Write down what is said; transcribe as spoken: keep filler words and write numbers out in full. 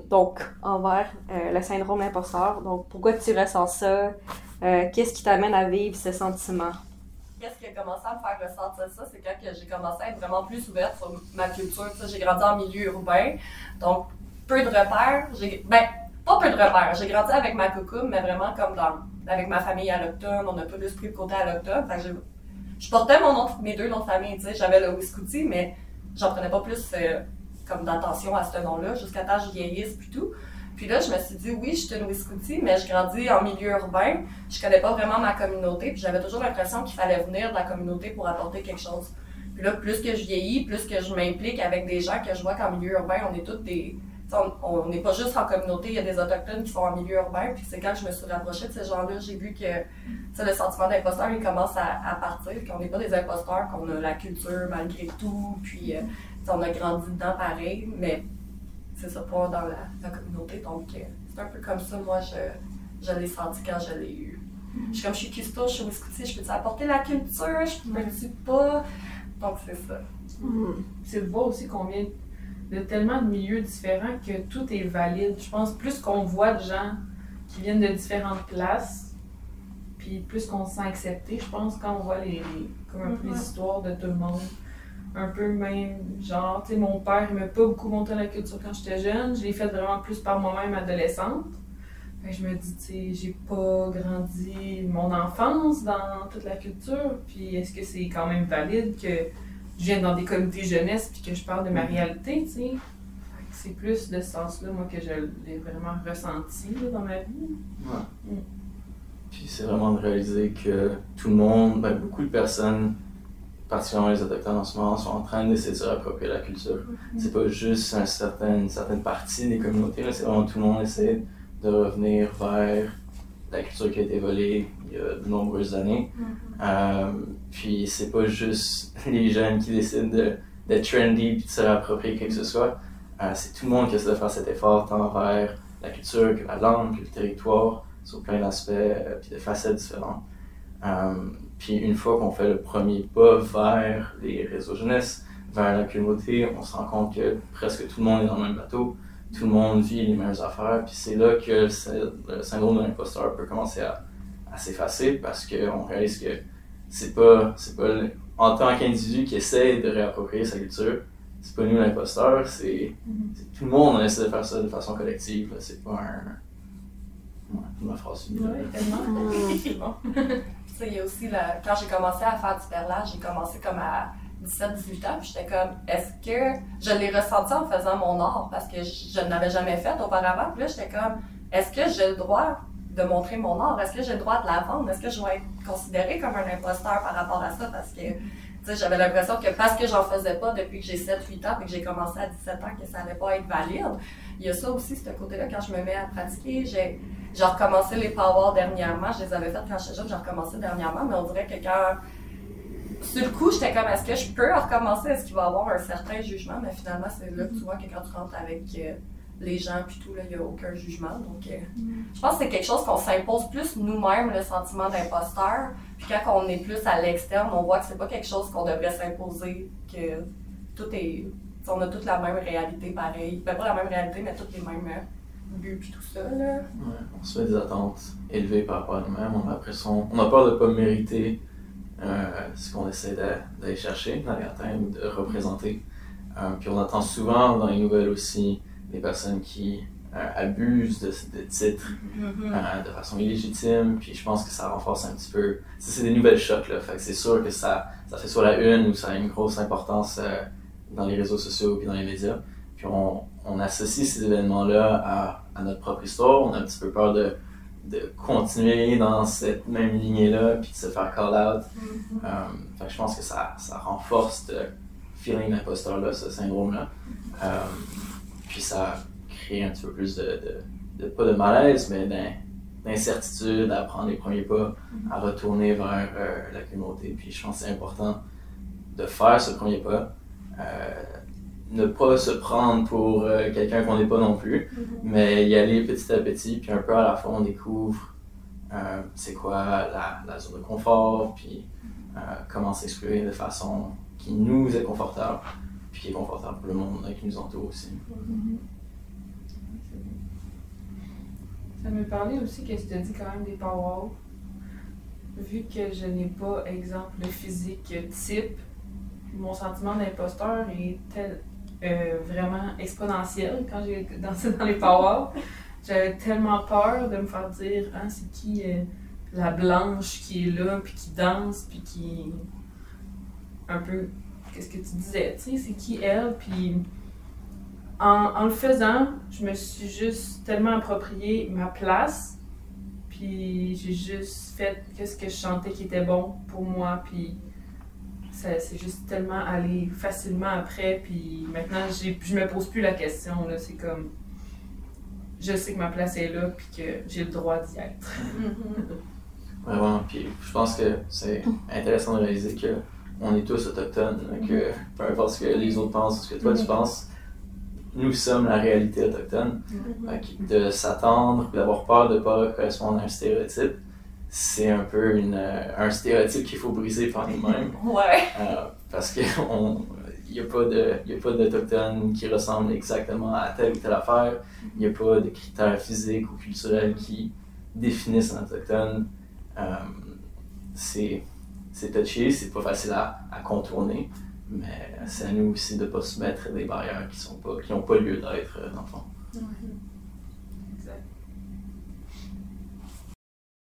donc envers euh, le syndrome d'imposteur. Donc, pourquoi tu ressens ça? Euh, qu'est-ce qui t'amène à vivre ce sentiment? Qu'est-ce qui a commencé à me faire ressentir ça? C'est quand que j'ai commencé à être vraiment plus ouverte sur ma culture. T'sais, j'ai grandi en milieu urbain, donc peu de repères. J'ai, ben, pas peu de repères. J'ai grandi avec ma coucoume, mais vraiment comme dans, avec ma famille allochtone. On a pas plus pris le côté allochtone. Fait que j'ai, je portais mon nom, mes deux noms de famille. T'sais, j'avais le Wiskouti, mais j'en prenais pas plus euh, comme d'attention à ce nom-là, jusqu'à temps que je vieillisse puis tout. Puis là, je me suis dit, oui, je suis une Wiskouti, mais je grandis en milieu urbain. Je connais pas vraiment ma communauté, puis j'avais toujours l'impression qu'il fallait venir de la communauté pour apporter quelque chose. Puis là, plus que je vieillis, plus que je m'implique avec des gens que je vois qu'en milieu urbain, on est tous des... On n'est pas juste en communauté, il y a des autochtones qui sont en milieu urbain, puis c'est quand je me suis rapprochée de ces gens-là, j'ai vu que le sentiment d'imposteur, il commence à, à partir, qu'on n'est pas des imposteurs, qu'on a la culture malgré tout, puis euh, on a grandi dedans pareil, mais c'est ça, pas dans la, la communauté. Donc, euh, c'est un peu comme ça, moi, je, je l'ai senti quand je l'ai eu. Je suis comme, je suis custo, je suis Wiskouti, je peux-tu apporter la culture, je peux-tu pas? Donc, c'est ça. Mm. C'est de voir aussi qu'on vient de tellement de milieux différents que tout est valide. Je pense plus qu'on voit de gens qui viennent de différentes places, puis plus qu'on se sent accepté, je pense, quand on voit les, les comme un peu les histoires de tout le monde. Un peu même, genre, tu sais, mon père, il m'a pas beaucoup montré la culture quand j'étais jeune. Je l'ai fait vraiment plus par moi-même adolescente. Fait que je me dis, tu sais, j'ai pas grandi mon enfance dans toute la culture. Puis est-ce que c'est quand même valide que je vienne dans des comités jeunesse puis que je parle de ma réalité, tu sais? C'est plus de ce sens-là, moi, que je l'ai vraiment ressenti là, dans ma vie. Ouais. Mm. Puis c'est vraiment de réaliser que tout le monde, ben, beaucoup de personnes, particulièrement les Autochtones en ce moment, sont en train d'essayer de se réapproprier la culture. Mm-hmm. C'est pas juste un certain, une certaine partie des communautés, là, c'est vraiment tout le monde essaie de revenir vers la culture qui a été volée il y a de nombreuses années. Mm-hmm. Euh, puis c'est pas juste les jeunes qui décident de, d'être trendy puis de se réapproprier quelque que ce soit. Euh, c'est tout le monde qui essaie de faire cet effort tant vers la culture que la langue, que le territoire, sur plein d'aspects euh, puis de facettes différentes. Euh, Puis une fois qu'on fait le premier pas vers les réseaux jeunesse, vers la communauté, on se rend compte que presque tout le monde est dans le même bateau, tout le monde vit les mêmes affaires, puis c'est là que le syndrome de l'imposteur peut commencer à, à s'effacer parce qu'on réalise que c'est pas, c'est pas le, en tant qu'individu qui essaie de réapproprier sa culture, c'est pas nous l'imposteur, c'est, mm-hmm. c'est tout le monde on essaie de faire ça de façon collective, là, c'est pas un... Ouais, ma phrase finit. Oui, tellement. C'est bon. Il y a aussi, la, quand j'ai commencé à faire du perlage, j'ai commencé comme à dix-sept dix-huit ans, puis j'étais comme, est-ce que je l'ai ressenti en faisant mon art, parce que je, je ne l'avais jamais fait auparavant, puis là j'étais comme, est-ce que j'ai le droit de montrer mon art, est-ce que j'ai le droit de la vendre, est-ce que je vais être considérée comme un imposteur par rapport à ça, parce que j'avais l'impression que parce que j'en faisais pas depuis que j'ai sept huit ans, et que j'ai commencé à dix-sept ans, que ça allait pas être valide. Il y a ça aussi, ce côté-là, quand je me mets à pratiquer, j'ai J'ai recommencé les power dernièrement, je les avais faites quand j'étais jeune, j'ai recommencé dernièrement, mais on dirait que quand, sur le coup, j'étais comme, est-ce que je peux recommencer, est-ce qu'il va y avoir un certain jugement, mais finalement, c'est là que tu vois que quand tu rentres avec euh, les gens puis tout, là, il n'y a aucun jugement, donc euh, mm. je pense que c'est quelque chose qu'on s'impose plus nous-mêmes, le sentiment d'imposteur, puis quand on est plus à l'externe, on voit que c'est pas quelque chose qu'on devrait s'imposer, que tout est, on a toute la même réalité pareil, ben, pas la même réalité, mais toutes les mêmes but puis tout ça, là. Ouais, on se fait des attentes élevées par rapport à nous-mêmes, on a l'impression, on a peur de ne pas mériter euh, ce qu'on essaie de, d'aller chercher, d'aller atteindre, de représenter. Euh, puis on entend souvent dans les nouvelles aussi des personnes qui euh, abusent de, de titres mm-hmm. euh, de façon illégitime, puis je pense que ça renforce un petit peu, c'est, c'est des nouvelles chocs, là, fait que c'est sûr que ça, ça fait sur la une ou ça a une grosse importance euh, dans les réseaux sociaux et dans les médias. Puis on, on associe ces événements-là à, à notre propre histoire. On a un petit peu peur de, de continuer dans cette même lignée-là puis de se faire call-out. Mm-hmm. Euh, fait que je pense que ça, ça renforce ce feeling d'imposteur-là, ce syndrome-là. Mm-hmm. Euh, puis ça crée un petit peu plus de, de, de pas de malaise, mais d'incertitude à prendre les premiers pas, mm-hmm. à retourner vers euh, la communauté. Puis je pense que c'est important de faire ce premier pas. Euh, ne pas se prendre pour euh, quelqu'un qu'on n'est pas non plus, mm-hmm. mais y aller petit à petit, puis un peu à la fois on découvre euh, c'est quoi la, la zone de confort, puis euh, comment s'exprimer de façon qui nous est confortable, puis qui est confortable pour le monde qui nous entoure aussi. Mm-hmm. C'est parler aussi que tu as dit quand même des power. Vu que je n'ai pas, exemple, le physique type, mon sentiment d'imposteur est tel, euh, vraiment exponentiel quand j'ai dansé dans les power. J'avais tellement peur de me faire dire « Ah, c'est qui euh, la blanche qui est là, puis qui danse, puis qui... un peu... Qu'est-ce que tu disais, tu sais, c'est qui elle? » Puis en, en le faisant, je me suis juste tellement approprié ma place, puis j'ai juste fait qu'est-ce que je sentais qui était bon pour moi, puis ça c'est juste tellement allé facilement après, puis maintenant j'ai, je me pose plus la question, là, c'est comme... Je sais que ma place est là, puis que j'ai le droit d'y être. Vraiment, puis je pense que c'est intéressant de réaliser qu'on est tous autochtones, que peu importe ce que les autres pensent, ce que toi tu penses, nous sommes la réalité autochtone. Mm-hmm. De s'attendre, d'avoir peur de ne pas correspondre à un stéréotype, c'est un peu une, un stéréotype qu'il faut briser par nous-mêmes. Ouais. Euh, parce qu'il n'y a pas de, y a pas d'Autochtones qui ressemblent exactement à telle ou telle affaire. Il n'y a pas de critères physiques ou culturels qui définissent un Autochtone. Euh, c'est, c'est touché, c'est pas facile à, à contourner. Mais c'est à nous aussi de ne pas se mettre des barrières qui sont pas, qui n'ont pas lieu d'être, dans le fond. Mm-hmm.